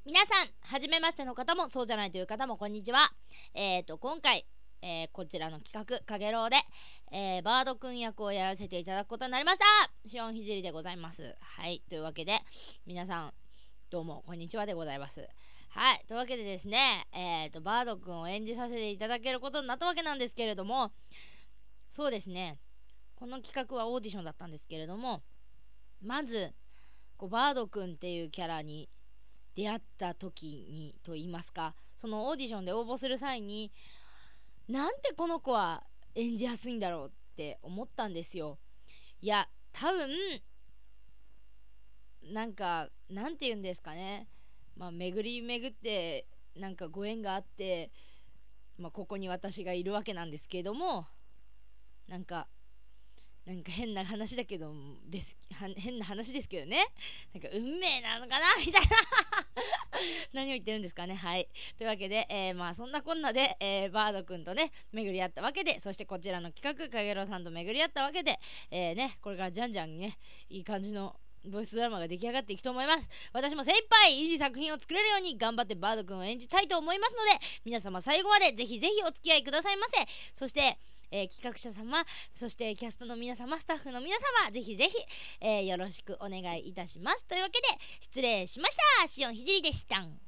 皆さん、はじめましての方もそうじゃないという方もこんにちは。今回、こちらの企画かげろうで、バードくん役をやらせていただくことになりました。しおんひじりでございます。はい、というわけで皆さんどうもこんにちはでございます。はい、というわけでですね、バードくんを演じさせていただけることになったわけなんですけれども、そうですね、この企画はオーディションだったんですけれども、まずバードくんっていうキャラに出会った時にと言いますか、そのオーディションで応募する際に、なんてこの子は演じやすいんだろうって思ったんですよ。いや、多分なんかなんて言うんですかね、巡り巡ってなんかご縁があって、ここに私がいるわけなんですけれども、なんか変な話だけど変な話ですけどね、なんか運命なのかなみたいな何を言ってるんですかね。はい、というわけで、そんなこんなで、バードくんとね巡り合ったわけで、そしてこちらの企画かげろうさんと巡り合ったわけで、これからじゃんじゃんねいい感じのボイスドラマが出来上がっていくと思います。私も精一杯いい作品を作れるように頑張ってバードくんを演じたいと思いますので、皆様最後までぜひぜひお付き合いくださいませ。そして企画者様、そしてキャストの皆様、スタッフの皆様、ぜひぜひ、よろしくお願いいたします。というわけで失礼しました。しおんひじりでした。